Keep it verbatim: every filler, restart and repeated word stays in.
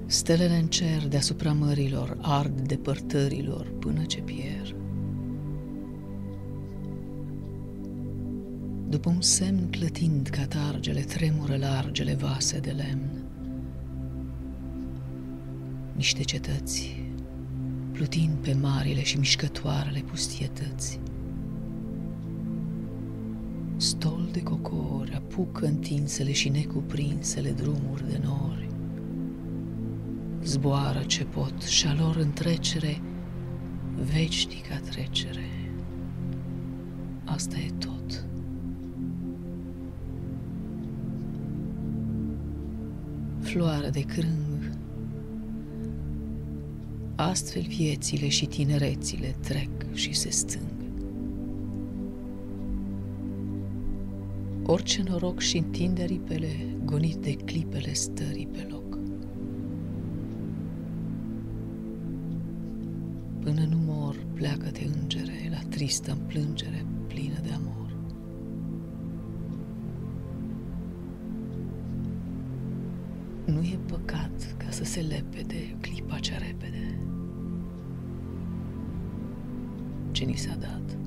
Stelele în cer deasupra mărilor ard depărtărilor până ce pierd. După un semn clătind catargele tremură largele vase de lemn. Niște cetăți, plutind pe marile și mișcătoarele pustietăți. Stol de cocori apucă întinsele și necuprinsele drumuri de nori. Zboară ce pot și-a lor întrecere, veșnica trecere. Asta e tot. Floare de crâng, astfel viețile și tinerețile trec și se stâng. Orice noroc și întinde ripele, gonit de clipele stării pe loc. Până nu mor, pleacă-te, îngere, la tristă plângere plină de amor. Nu e păcat ca să se lepede clipa cea repede ce ni s-a dat.